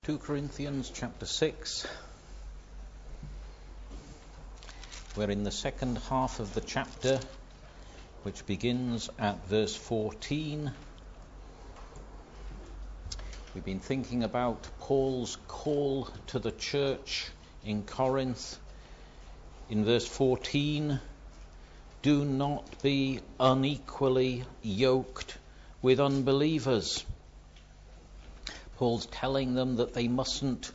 2 Corinthians chapter 6. We're in the second half of the chapter, which begins at verse 14. We've been thinking about Paul's call to the church in Corinth. In verse 14, do not be unequally yoked with unbelievers. Paul's telling them that they mustn't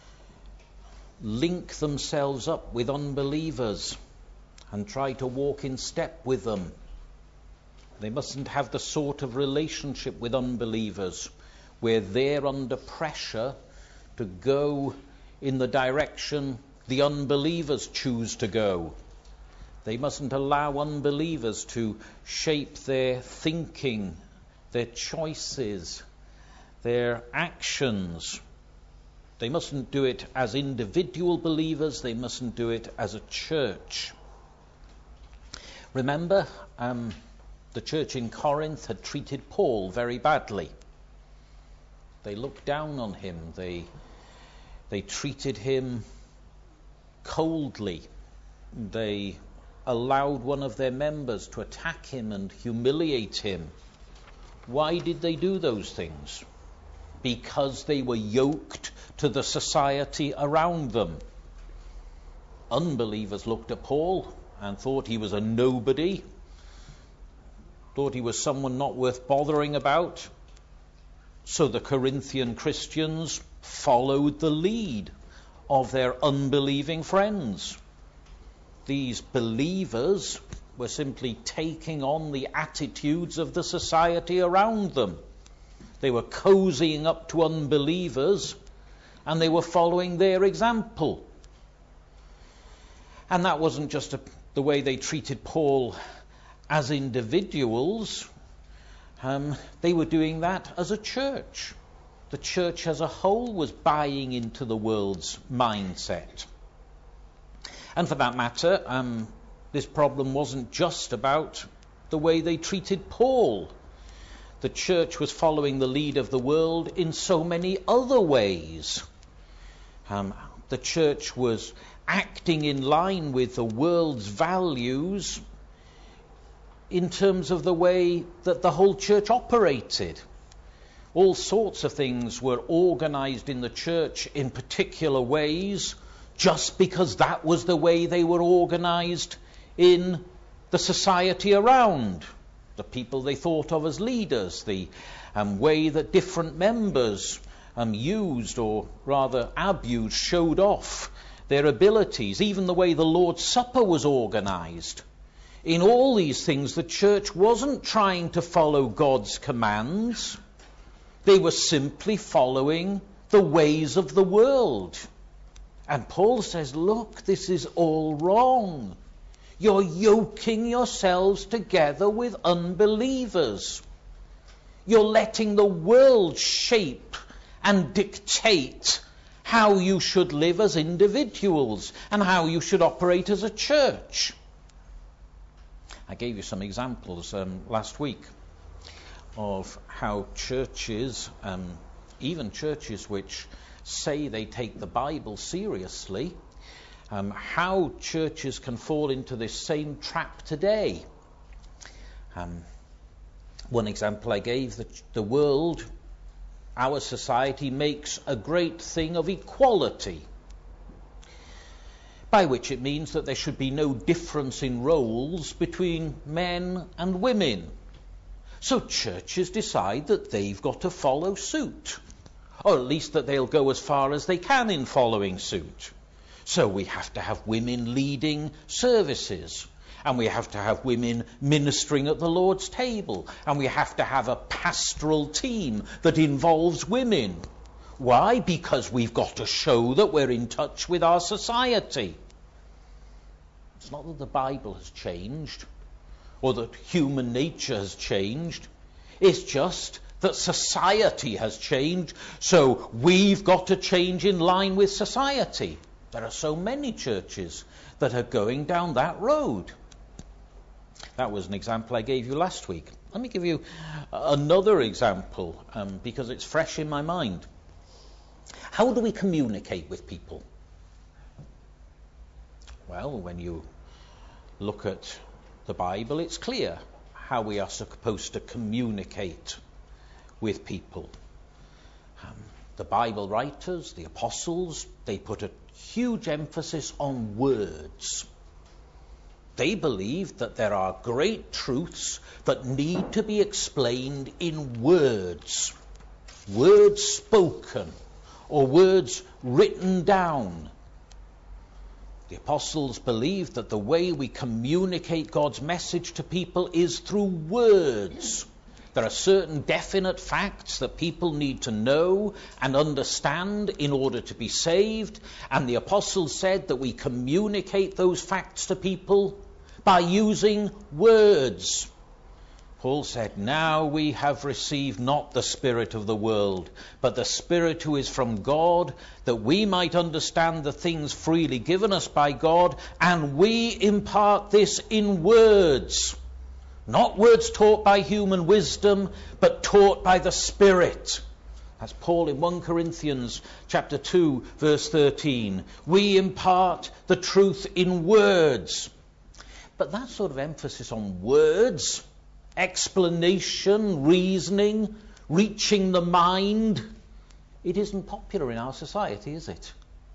link themselves up with unbelievers and try to walk in step with them. They mustn't have the sort of relationship with unbelievers where they're under pressure to go in the direction the unbelievers choose to go. They mustn't allow unbelievers to shape their thinking, their choices, their actions. They mustn't do it as individual believers. They mustn't do it as a church. Remember, the church in Corinth had treated Paul very badly. They looked down on him. They treated him coldly. They allowed one of their members to attack him and humiliate him. Why did they do those things? Because they were yoked to the society around them. Unbelievers looked at Paul and thought he was a nobody, thought he was someone not worth bothering about. So the Corinthian Christians followed the lead of their unbelieving friends. These believers were simply taking on the attitudes of the society around them. They were cozying up to unbelievers and they were following their example. And that wasn't just the way they treated Paul as individuals. They were doing that as a church. The church as a whole was buying into the world's mindset. And for that matter, this problem wasn't just about the way they treated Paul. The church was following the lead of the world in so many other ways. The church was acting in line with the world's values in terms of the way that the whole church operated. All sorts of things were organized in the church in particular ways just because that was the way they were organized in the society around. The people they thought of as leaders, the way that different members used or rather abused, showed off their abilities, even the way the Lord's Supper was organized. In all these things, the church wasn't trying to follow God's commands. They were simply following the ways of the world. And Paul says, look, this is all wrong. You're yoking yourselves together with unbelievers. You're letting the world shape and dictate how you should live as individuals and how you should operate as a church. I gave you some examples last week of how churches, even churches which say they take the Bible seriously, how churches can fall into this same trap today. One example I gave, the world, our society makes a great thing of equality, by which it means that there should be no difference in roles between men and women. So churches decide that they've got to follow suit, or at least that they'll go as far as they can in following suit. So we have to have women leading services, and we have to have women ministering at the Lord's table, and we have to have a pastoral team that involves women. Why? Because we've got to show that we're in touch with our society. It's not that the Bible has changed or that human nature has changed. It's just that society has changed, so we've got to change in line with society. There are so many churches that are going down that road. That was an example I gave you last week. Let me give you another example because it's fresh in my mind. How do we communicate with people? Well, when you look at the Bible, it's clear how we are supposed to communicate with people. The Bible writers, the apostles, they put a huge emphasis on words. They believe that there are great truths that need to be explained in words. Words spoken or words written down. The apostles believed that the way we communicate God's message to people is through words. There are certain definite facts that people need to know and understand in order to be saved. And the apostles said that we communicate those facts to people by using words. Paul said, "Now we have received not the spirit of the world, but the Spirit who is from God, that we might understand the things freely given us by God, and we impart this in words." Not words taught by human wisdom, but taught by the Spirit. That's Paul in 1 Corinthians chapter 2, verse 13. We impart the truth in words. But that sort of emphasis on words, explanation, reasoning, reaching the mind, it isn't popular in our society, is it?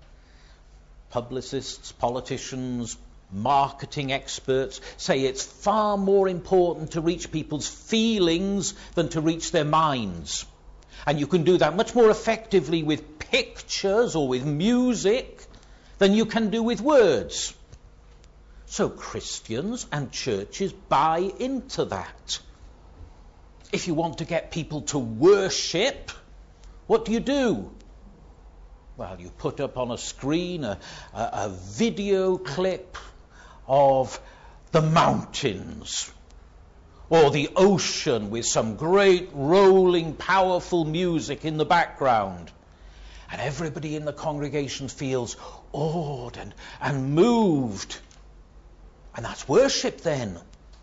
Publicists, politicians, marketing experts say it's far more important to reach people's feelings than to reach their minds. And you can do that much more effectively with pictures or with music than you can do with words. So Christians and churches buy into that. If you want to get people to worship, what do? Well, you put up on a screen a video clip of the mountains or the ocean with some great rolling powerful music in the background, and everybody in the congregation feels awed and moved, and that's worship then.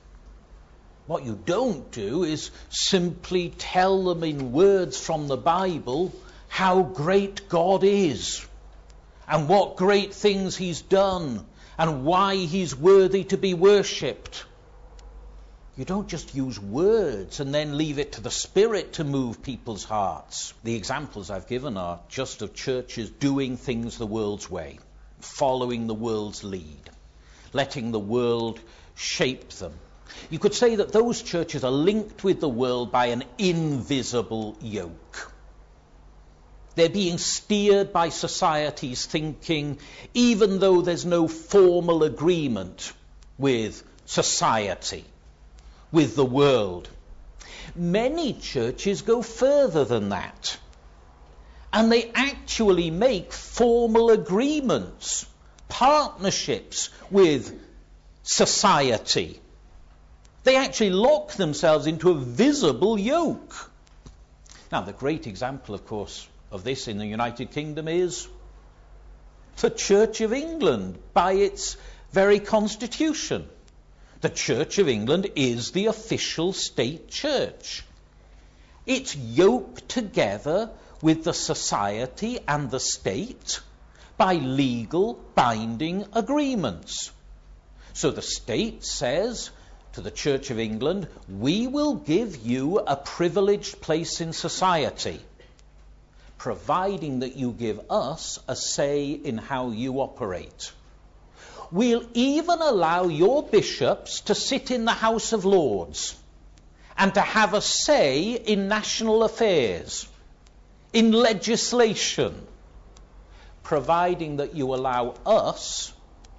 What you don't do is simply tell them in words from the Bible how great God is and what great things he's done and why he's worthy to be worshipped. You don't just use words and then leave it to the Spirit to move people's hearts. The examples I've given are just of churches doing things the world's way, following the world's lead, letting the world shape them. You could say that those churches are linked with the world by an invisible yoke. They're being steered by society's thinking, even though there's no formal agreement with society, with the world. Many churches go further than that, and they actually make formal agreements, partnerships with society. They actually lock themselves into a visible yoke. Now, the great example, of course, of this in the United Kingdom is the Church of England by its very constitution. The Church of England is the official state church. It's yoked together with the society and the state by legal binding agreements. So the state says to the Church of England, we will give you a privileged place in society, providing that you give us a say in how you operate. We'll even allow your bishops to sit in the House of Lords and to have a say in national affairs, in legislation, providing that you allow us,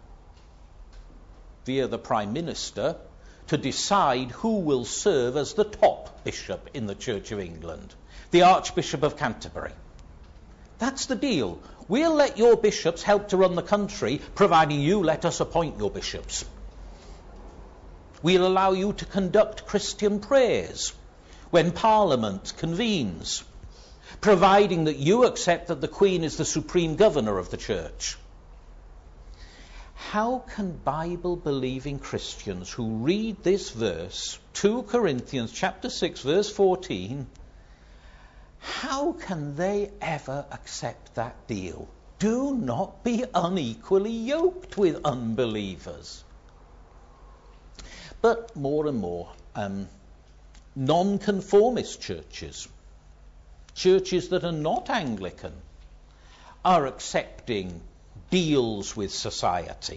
via the Prime Minister, to decide who will serve as the top bishop in the Church of England, the Archbishop of Canterbury. That's the deal. We'll let your bishops help to run the country, providing you let us appoint your bishops. We'll allow you to conduct Christian prayers when Parliament convenes, providing that you accept that the Queen is the supreme governor of the Church. How can Bible-believing Christians who read this verse, 2 Corinthians chapter 6, verse 14, how can they ever accept that deal? Do not be unequally yoked with unbelievers. But more and more, non-conformist churches that are not Anglican, are accepting deals with society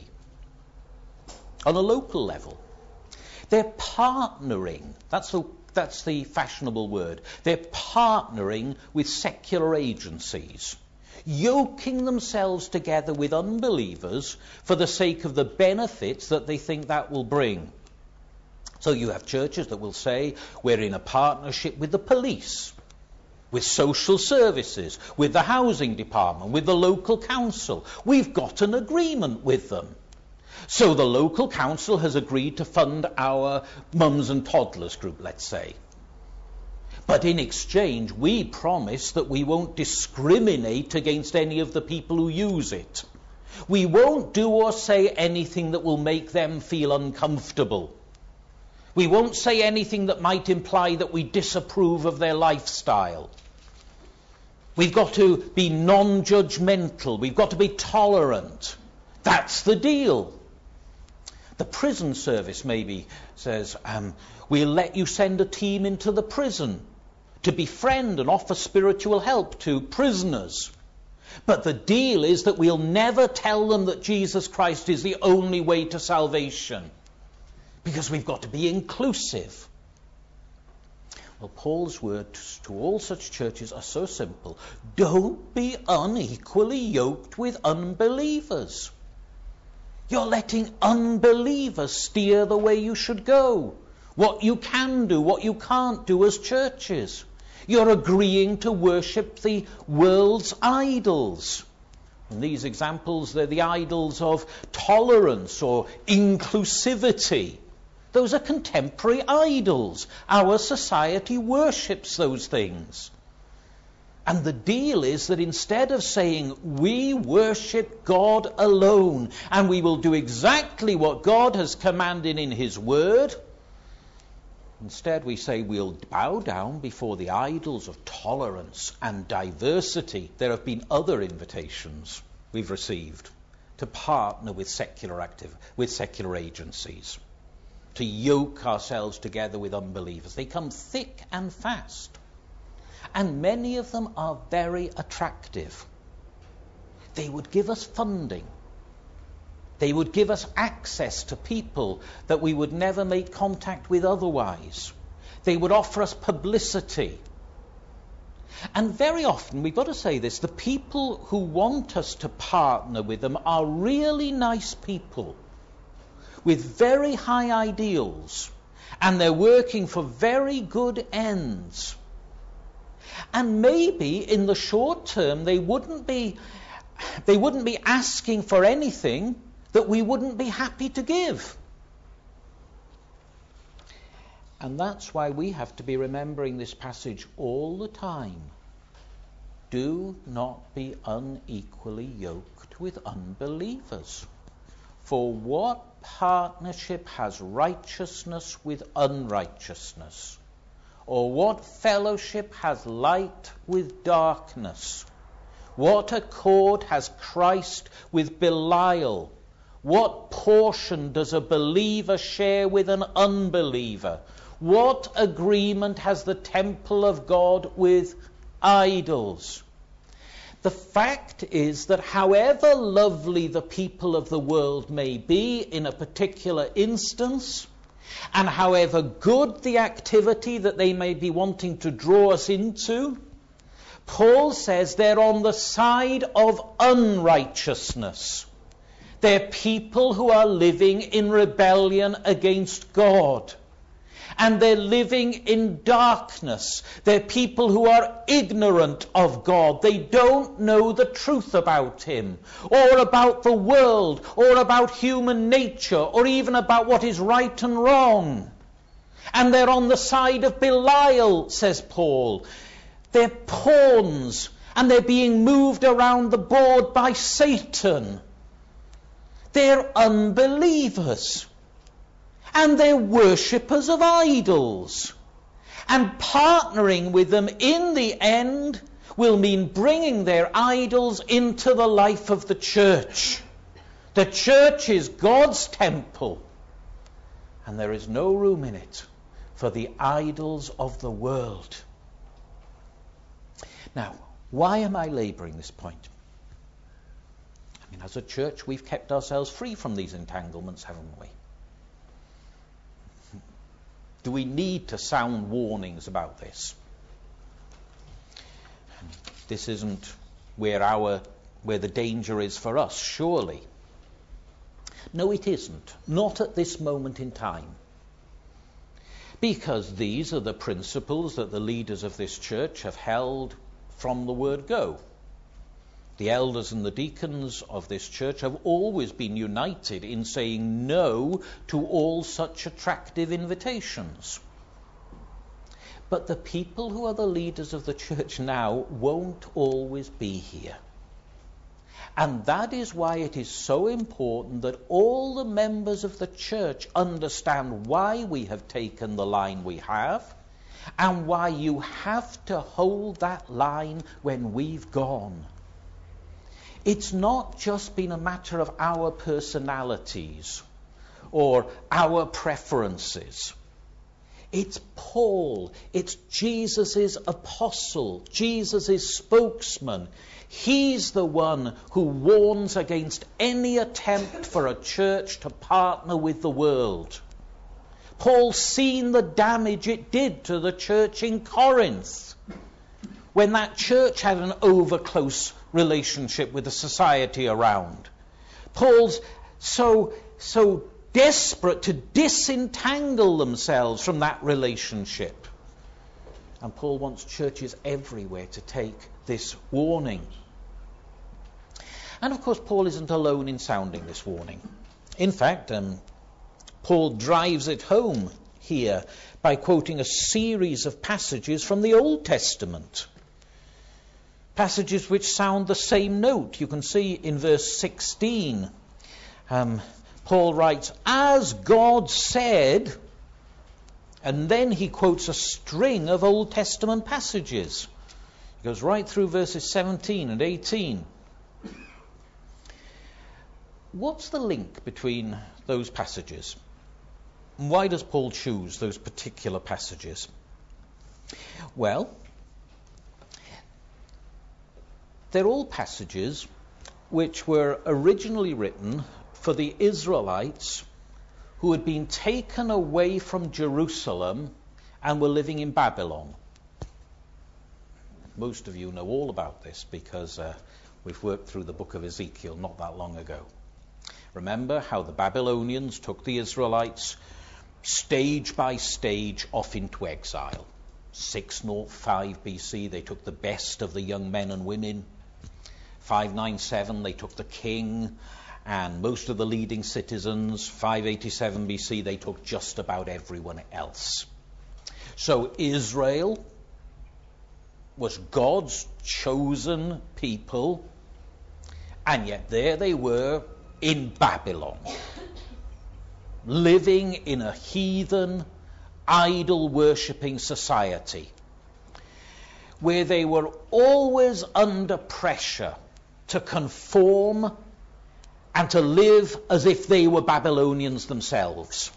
on a local level. They're partnering. That's the fashionable word. They're partnering with secular agencies, yoking themselves together with unbelievers for the sake of the benefits that they think that will bring. So you have churches that will say, we're in a partnership with the police, with social services, with the housing department, with the local council. We've got an agreement with them. So the local council has agreed to fund our mums and toddlers group, let's say. But in exchange, we promise that we won't discriminate against any of the people who use it. We won't do or say anything that will make them feel uncomfortable. We won't say anything that might imply that we disapprove of their lifestyle. We've got to be non-judgmental. We've got to be tolerant. That's the deal. The prison service maybe says, we'll let you send a team into the prison to befriend and offer spiritual help to prisoners. But the deal is that we'll never tell them that Jesus Christ is the only way to salvation, because we've got to be inclusive. Well, Paul's words to all such churches are so simple. Don't be unequally yoked with unbelievers. You're letting unbelievers steer the way you should go, what you can do, what you can't do as churches. You're agreeing to worship the world's idols. In these examples, they're the idols of tolerance or inclusivity. Those are contemporary idols. Our society worships those things. And the deal is that instead of saying, we worship God alone, and we will do exactly what God has commanded in his word, instead we say we'll bow down before the idols of tolerance and diversity. There have been other invitations we've received to partner with secular agencies, to yoke ourselves together with unbelievers. They come thick and fast. And many of them are very attractive. They would give us funding. They would give us access to people that we would never make contact with otherwise. They would offer us publicity. And very often, we've got to say this, the people who want us to partner with them are really nice people with very high ideals, and they're working for very good ends. And maybe in the short term they wouldn't be asking for anything that we wouldn't be happy to give. And that's why we have to be remembering this passage all the time. Do not be unequally yoked with unbelievers. For what partnership has righteousness with unrighteousness? Or what fellowship has light with darkness? What accord has Christ with Belial? What portion does a believer share with an unbeliever? What agreement has the temple of God with idols? The fact is that however lovely the people of the world may be in a particular instance, and however good the activity that they may be wanting to draw us into, Paul says they're on the side of unrighteousness. They're people who are living in rebellion against God. And they're living in darkness. They're people who are ignorant of God. They don't know the truth about him, or about the world, or about human nature, or even about what is right and wrong. And they're on the side of Belial, says Paul. They're pawns, and they're being moved around the board by Satan. They're unbelievers. And they're worshippers of idols. And partnering with them in the end will mean bringing their idols into the life of the church. The church is God's temple, and there is no room in it for the idols of the world. Now, why am I labouring this point? I mean, as a church, we've kept ourselves free from these entanglements, haven't we? Do we need to sound warnings about this? This isn't where the danger is for us, surely. No, it isn't. Not at this moment in time. Because these are the principles that the leaders of this church have held from the word go. The elders and the deacons of this church have always been united in saying no to all such attractive invitations. But the people who are the leaders of the church now won't always be here. And that is why it is so important that all the members of the church understand why we have taken the line we have, and why you have to hold that line when we've gone. It's not just been a matter of our personalities or our preferences. It's Paul, it's Jesus' apostle, Jesus' spokesman. He's the one who warns against any attempt for a church to partner with the world. Paul's seen the damage it did to the church in Corinth when that church had an over-close relationship with the society around. Paul's so desperate to disentangle themselves from that relationship. And Paul wants churches everywhere to take this warning. And of course, Paul isn't alone in sounding this warning. In fact, Paul drives it home here by quoting a series of passages from the Old Testament. Passages which sound the same note. You can see in verse 16, Paul writes, "As God said," and then he quotes a string of Old Testament passages. He goes right through verses 17 and 18. What's the link between those passages? And why does Paul choose those particular passages? Well, they're all passages which were originally written for the Israelites who had been taken away from Jerusalem and were living in Babylon. Most of you know all about this because we've worked through the book of Ezekiel not that long ago. Remember how the Babylonians took the Israelites stage by stage off into exile. 605 BC, they took the best of the young men and women. 597, they took the king and most of the leading citizens. 587 BC, they took just about everyone else. So Israel was God's chosen people, and yet there they were in Babylon, living in a heathen, idol-worshipping society, where they were always under pressure to conform and to live as if they were Babylonians themselves.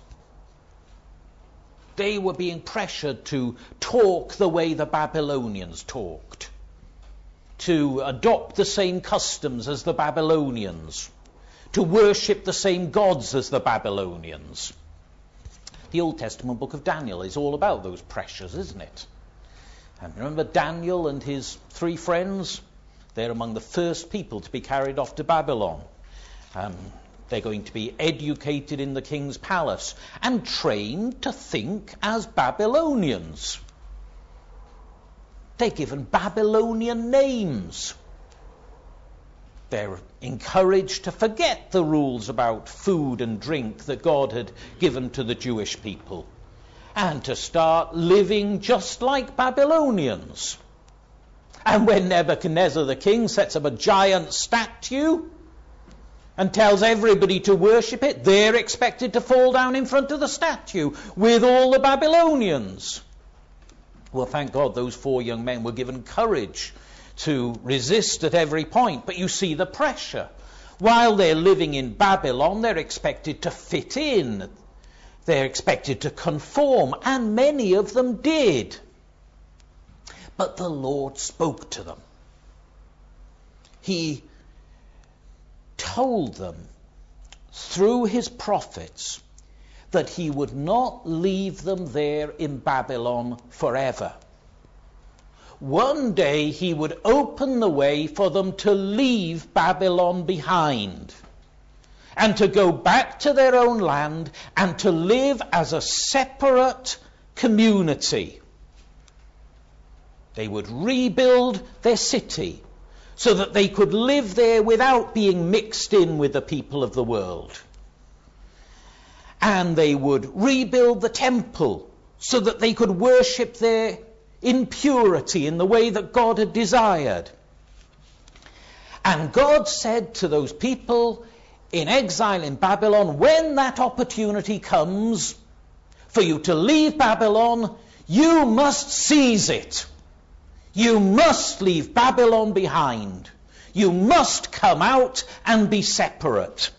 They were being pressured to talk the way the Babylonians talked, to adopt the same customs as the Babylonians, to worship the same gods as the Babylonians. The Old Testament book of Daniel is all about those pressures, isn't it? And remember Daniel and his 3 friends? They're among the first people to be carried off to Babylon. They're going to be educated in the king's palace and trained to think as Babylonians. They're given Babylonian names. They're encouraged to forget the rules about food and drink that God had given to the Jewish people and to start living just like Babylonians. And when Nebuchadnezzar the king sets up a giant statue and tells everybody to worship it, they're expected to fall down in front of the statue with all the Babylonians. Well, thank God those 4 young men were given courage to resist at every point. But you see the pressure. While they're living in Babylon, they're expected to fit in. They're expected to conform, and many of them did. But the Lord spoke to them. He told them through his prophets that he would not leave them there in Babylon forever. One day he would open the way for them to leave Babylon behind and to go back to their own land and to live as a separate community. They would rebuild their city so that they could live there without being mixed in with the people of the world. And they would rebuild the temple so that they could worship there in purity, in the way that God had desired. And God said to those people in exile in Babylon, when that opportunity comes for you to leave Babylon, you must seize it. You must leave Babylon behind. You must come out and be separate.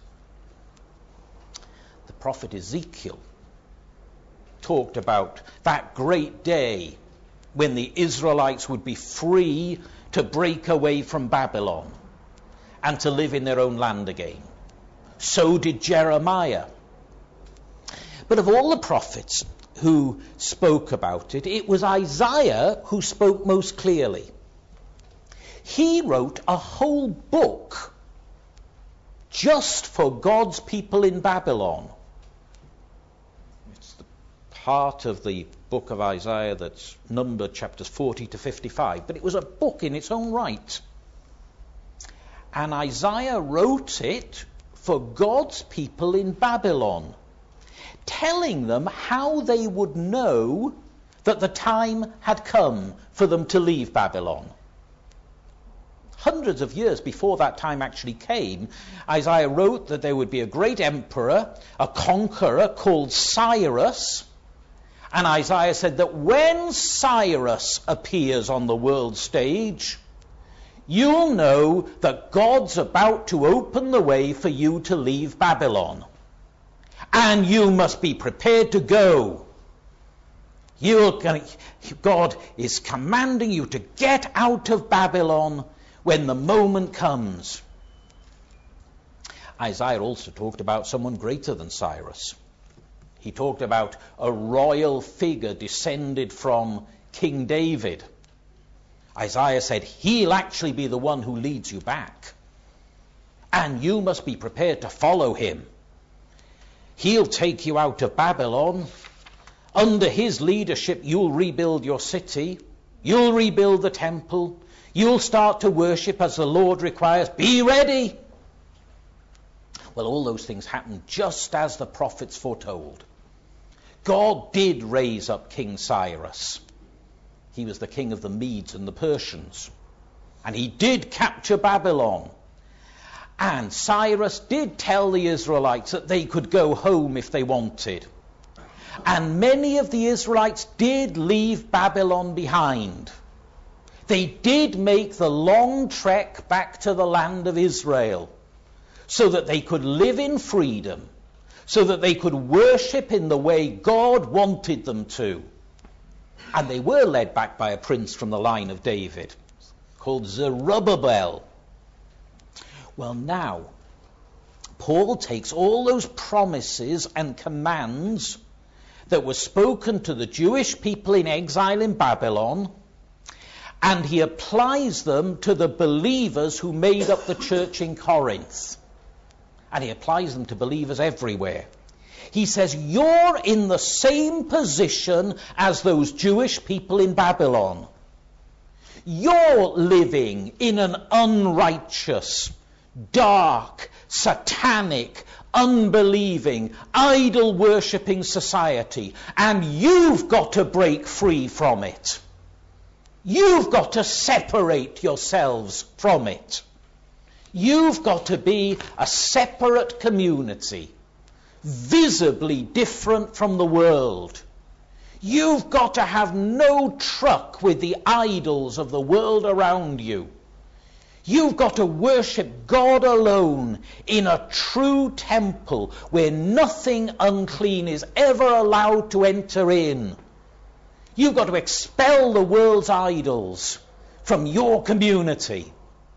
The prophet Ezekiel talked about that great day when the Israelites would be free to break away from Babylon and to live in their own land again. So did Jeremiah. But of all the prophets who spoke about it, it was Isaiah who spoke most clearly. He wrote a whole book just for God's people in Babylon. It's the part of the book of Isaiah that's numbered chapters 40 to 55, but it was a book in its own right. And Isaiah wrote it for God's people in Babylon, telling them how they would know that the time had come for them to leave Babylon. Hundreds of years before that time actually came, Isaiah wrote that there would be a great emperor, a conqueror called Cyrus. And Isaiah said that when Cyrus appears on the world stage, you'll know that God's about to open the way for you to leave Babylon. And you must be prepared to go. God is commanding you to get out of Babylon when the moment comes. Isaiah also talked about someone greater than Cyrus. He talked about a royal figure descended from King David. Isaiah said, he'll actually be the one who leads you back. And you must be prepared to follow him. He'll take you out of Babylon. Under his leadership, you'll rebuild your city. You'll rebuild the temple. You'll start to worship as the Lord requires. Be ready. Well, all those things happened just as the prophets foretold. God did raise up King Cyrus. He was the king of the Medes and the Persians. And he did capture Babylon. And Cyrus did tell the Israelites that they could go home if they wanted. And many of the Israelites did leave Babylon behind. They did make the long trek back to the land of Israel so that they could live in freedom, so that they could worship in the way God wanted them to. And they were led back by a prince from the line of David called Zerubbabel. Well, now, Paul takes all those promises and commands that were spoken to the Jewish people in exile in Babylon, and he applies them to the believers who made up the church in Corinth. And he applies them to believers everywhere. He says, you're in the same position as those Jewish people in Babylon. You're living in an unrighteous, dark, satanic, unbelieving, idol-worshipping society. And you've got to break free from it. You've got to separate yourselves from it. You've got to be a separate community, visibly different from the world. You've got to have no truck with the idols of the world around you. You've got to worship God alone in a true temple where nothing unclean is ever allowed to enter in. You've got to expel the world's idols from your community.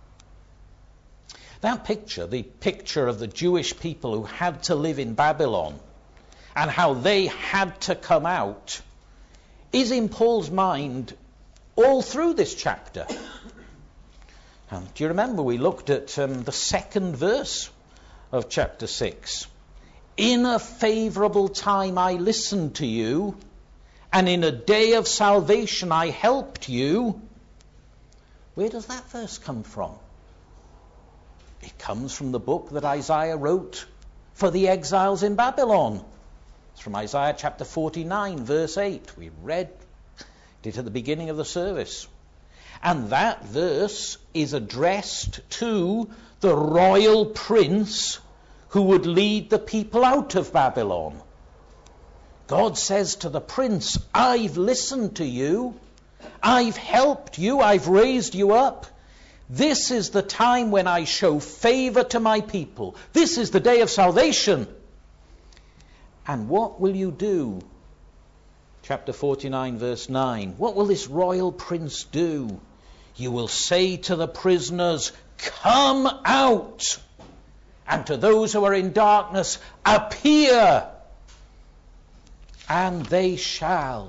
That picture, the picture of the Jewish people who had to live in Babylon and how they had to come out, is in Paul's mind all through this chapter. Do you remember we looked at the second verse of chapter 6? In a favourable time I listened to you, and in a day of salvation I helped you. Where does that verse come from? It comes from the book that Isaiah wrote for the exiles in Babylon. It's from Isaiah chapter 49, verse 8. We read it at the beginning of the service. And that verse is addressed to the royal prince who would lead the people out of Babylon. God says to the prince, I've listened to you, I've helped you, I've raised you up. This is the time when I show favor to my people. This is the day of salvation. And what will you do? Chapter 49, verse 9. What will this royal prince do? You will say to the prisoners, come out. And to those who are in darkness, appear. And they shall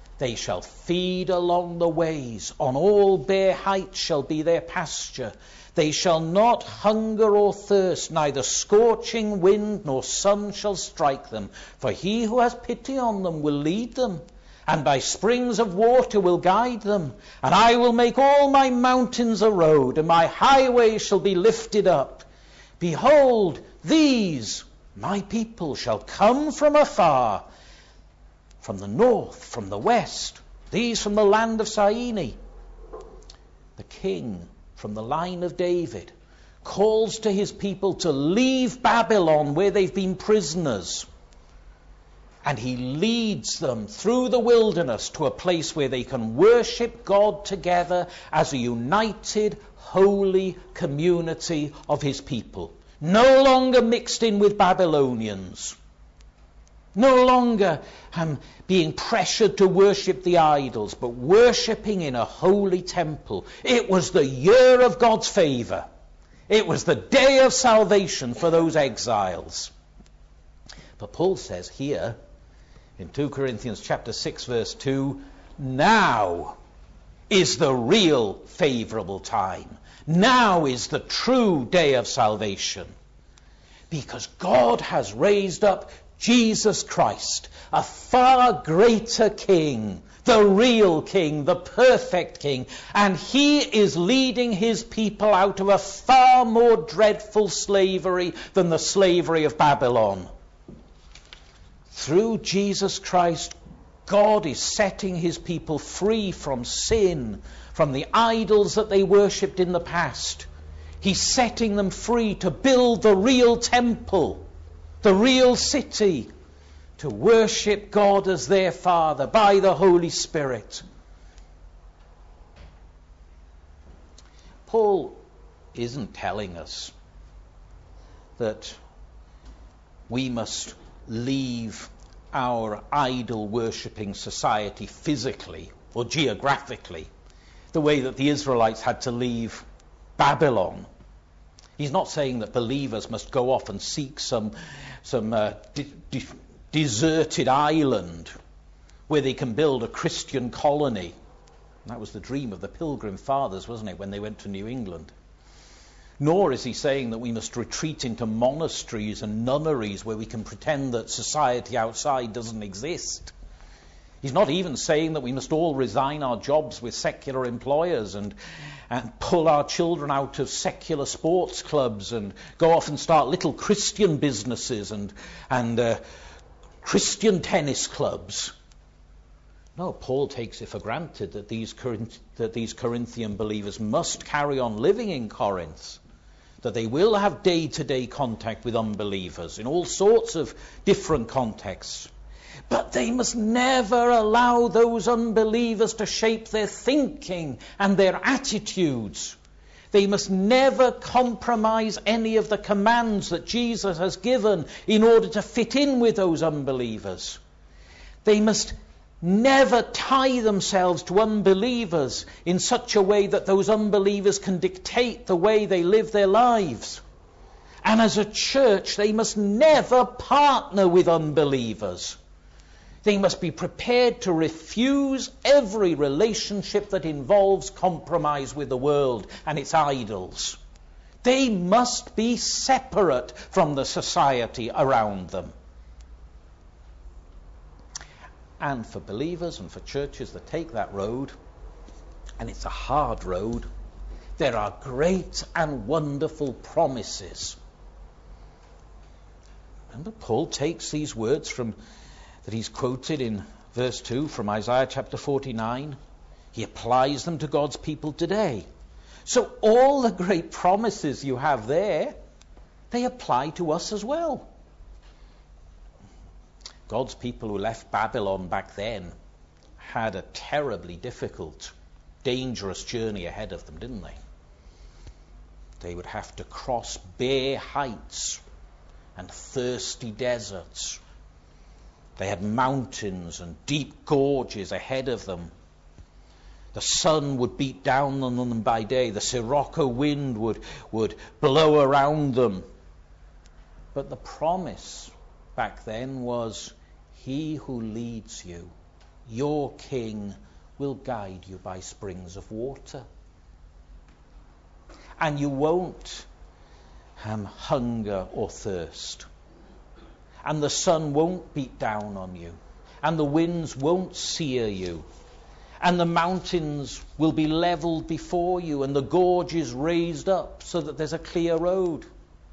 feed along the ways. On all bare heights shall be their pasture. They shall not hunger or thirst, neither scorching wind nor sun shall strike them. For he who has pity on them will lead them, and by springs of water will guide them. And I will make all my mountains a road, and my highways shall be lifted up. Behold, these, my people, shall come from afar, from the north, from the west, these from the land of Syene. The king from the line of David calls to his people to leave Babylon where they've been prisoners. And he leads them through the wilderness to a place where they can worship God together as a united, holy community of his people. No longer mixed in with Babylonians. No longer being pressured to worship the idols, but worshipping in a holy temple. It was the year of God's favor. It was the day of salvation for those exiles. But Paul says here, in 2 Corinthians chapter 6, verse 2, now is the real favorable time. Now is the true day of salvation. Because God has raised up Jesus Christ, a far greater king, the real king, the perfect king, and he is leading his people out of a far more dreadful slavery than the slavery of Babylon. Through Jesus Christ, God is setting his people free from sin, from the idols that they worshipped in the past. He's setting them free to build the real temple, the real city, to worship God as their Father by the Holy Spirit. Paul isn't telling us that we must leave our idol-worshipping society physically or geographically, the way that the Israelites had to leave Babylon. He's not saying that believers must go off and seek some deserted island where they can build a Christian colony. That was the dream of the Pilgrim Fathers, wasn't it, when they went to New England? Nor is he saying that we must retreat into monasteries and nunneries where we can pretend that society outside doesn't exist. He's not even saying that we must all resign our jobs with secular employers and pull our children out of secular sports clubs and go off and start little Christian businesses and Christian tennis clubs. No, Paul takes it for granted that these Corinthian believers must carry on living in Corinth, that they will have day-to-day contact with unbelievers in all sorts of different contexts. But they must never allow those unbelievers to shape their thinking and their attitudes. They must never compromise any of the commands that Jesus has given in order to fit in with those unbelievers. They must never tie themselves to unbelievers in such a way that those unbelievers can dictate the way they live their lives. And as a church, they must never partner with unbelievers. They must be prepared to refuse every relationship that involves compromise with the world and its idols. They must be separate from the society around them. And for believers and for churches that take that road, and it's a hard road, there are great and wonderful promises. Remember, Paul takes these words that he's quoted in verse 2 from Isaiah chapter 49. He applies them to God's people today. So all the great promises you have there, they apply to us as well. God's people who left Babylon back then had a terribly difficult, dangerous journey ahead of them, didn't they? They would have to cross bare heights and thirsty deserts. They had mountains and deep gorges ahead of them. The sun would beat down on them by day. The sirocco wind would blow around them. But the promise back then was, he who leads you, your king, will guide you by springs of water. And you won't hunger or thirst. And the sun won't beat down on you. And the winds won't sear you. And the mountains will be leveled before you, and the gorges raised up so that there's a clear road.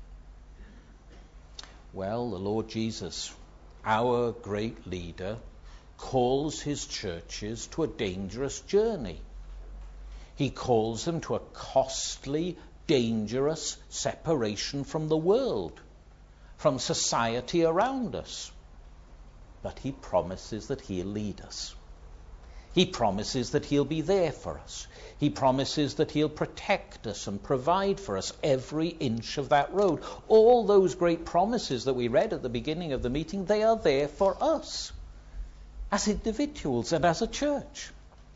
Well, the Lord Jesus, our great leader, calls his churches to a dangerous journey. He calls them to a costly, dangerous separation from the world, from society around us. But he promises that he'll lead us. He promises that he'll be there for us. He promises that he'll protect us and provide for us every inch of that road. All those great promises that we read at the beginning of the meeting, they are there for us as individuals and as a church.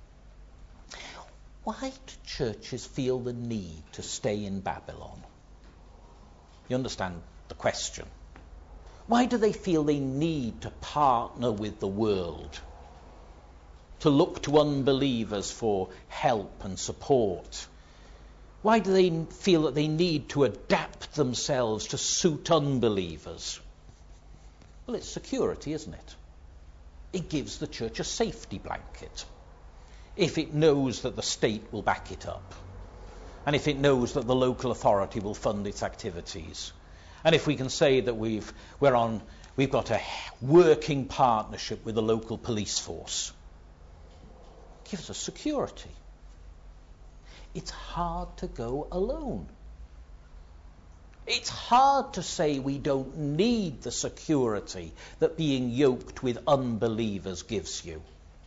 Why do churches feel the need to stay in Babylon? You understand the question. Why do they feel they need to partner with the world, to look to unbelievers for help and support? Why do they feel that they need to adapt themselves to suit unbelievers? Well, it's security, isn't it? It gives the church a safety blanket. If it knows that the state will back it up, and if it knows that the local authority will fund its activities, and if we can say that we've got a working partnership with the local police force, it gives us security. It's hard to go alone. It's hard to say we don't need the security that being yoked with unbelievers gives you.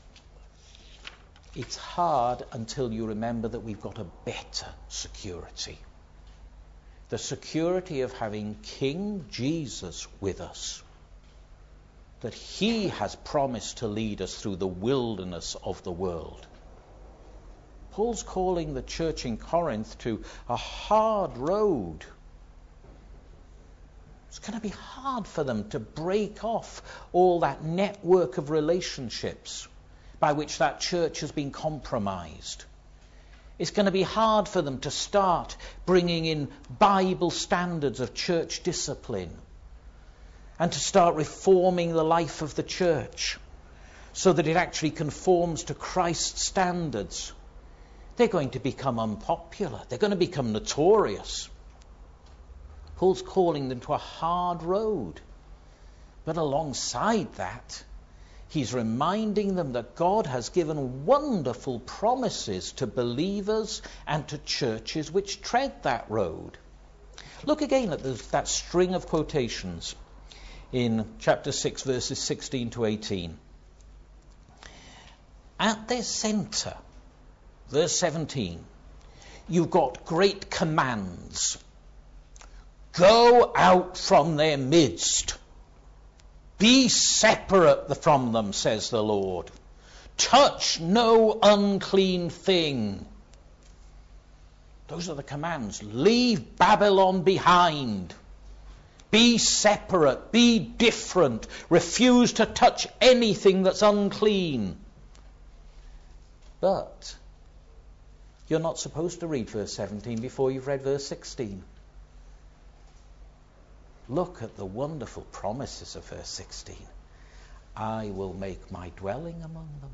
It's hard until you remember that we've got a better security. The security of having King Jesus with us. That he has promised to lead us through the wilderness of the world. Paul's calling the church in Corinth to a hard road. It's going to be hard for them to break off all that network of relationships by which that church has been compromised. It's going to be hard for them to start bringing in Bible standards of church discipline and to start reforming the life of the church so that it actually conforms to Christ's standards. They're going to become unpopular. They're going to become notorious. Paul's calling them to a hard road. But alongside that, he's reminding them that God has given wonderful promises to believers and to churches which tread that road. Look again at that string of quotations. in chapter 6, verses 16 to 18. At their centre, verse 17, you've got great commands. Go out from their midst. Be separate from them, says the Lord. Touch no unclean thing. Those are the commands. Leave Babylon behind. Be separate. Be different. Refuse to touch anything that's unclean. But you're not supposed to read verse 17 before you've read verse 16. Look at the wonderful promises of verse 16. I will make my dwelling among them.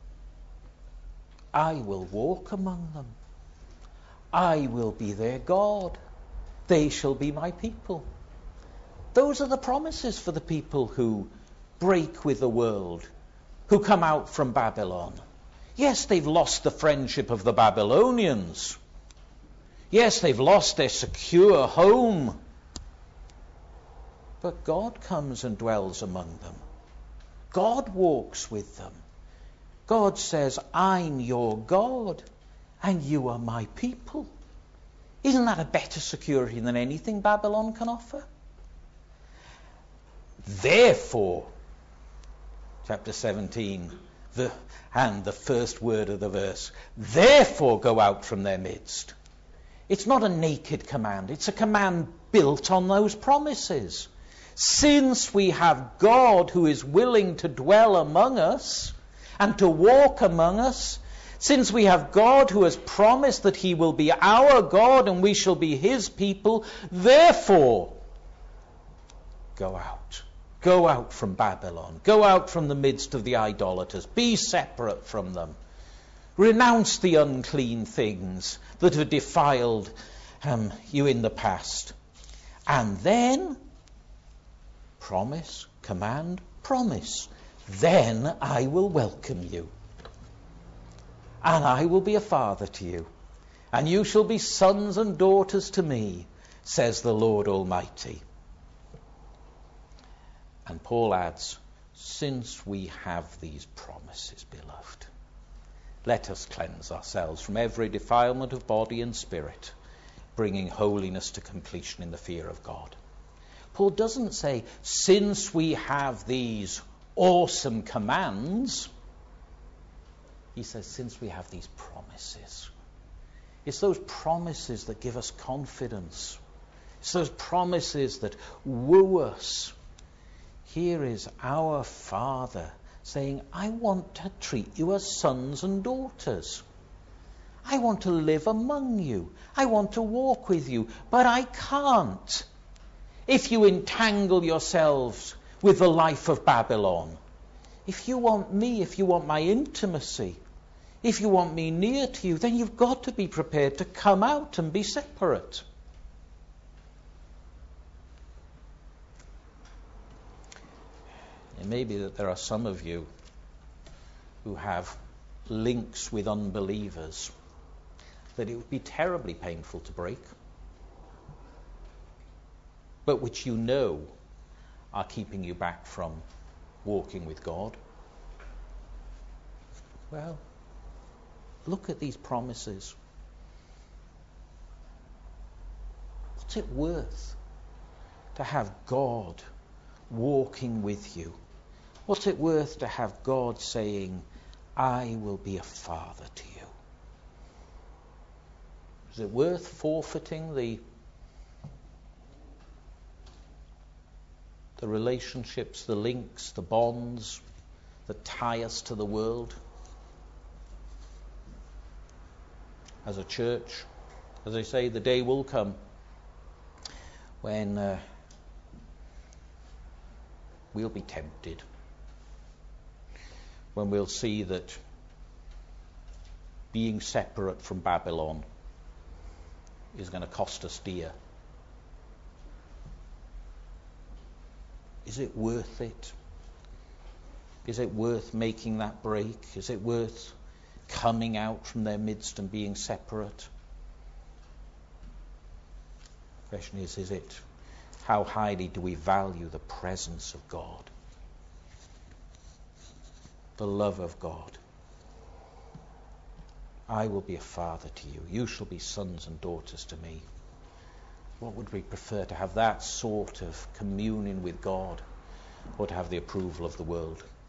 I will walk among them. I will be their God. They shall be my people. Those are the promises for the people who break with the world, who come out from Babylon. Yes, they've lost the friendship of the Babylonians. Yes, they've lost their secure home. But God comes and dwells among them. God walks with them. God says, I'm your God, and you are my people. Isn't that a better security than anything Babylon can offer? Therefore, chapter 17, and the first word of the verse, therefore go out from their midst. It's not a naked command. It's a command built on those promises. Since we have God who is willing to dwell among us and to walk among us, since we have God who has promised that he will be our God and we shall be his people, therefore, go out. Go out from Babylon. Go out from the midst of the idolaters. Be separate from them. Renounce the unclean things that have defiled you in the past. And then, promise, command, promise. Then I will welcome you. And I will be a father to you. And you shall be sons and daughters to me, says the Lord Almighty. And Paul adds, since we have these promises, beloved, let us cleanse ourselves from every defilement of body and spirit, bringing holiness to completion in the fear of God. Paul doesn't say, since we have these awesome commands. He says, since we have these promises. It's those promises that give us confidence. It's those promises that woo us. Here is our Father saying, I want to treat you as sons and daughters. I want to live among you. I want to walk with you. But I can't if you entangle yourselves with the life of Babylon. If you want me, if you want my intimacy, if you want me near to you, then you've got to be prepared to come out and be separate. It may be that there are some of you who have links with unbelievers that it would be terribly painful to break, but which you know are keeping you back from walking with God. Well, look at these promises. What's it worth to have God walking with you? What's it worth to have God saying, I will be a father to you? Is it worth forfeiting the relationships, the links, the bonds that tie us to the world? As a church, as I say, the day will come when we'll be tempted, when we'll see that being separate from Babylon is going to cost us dear. Is it worth it? Is it worth making that break? Is it worth coming out from their midst and being separate? The question is it How highly do we value the presence of God, the love of God. I will be a father to you. You shall be sons and daughters to me. What would we prefer, to have that sort of communion with God, or to have the approval of the world?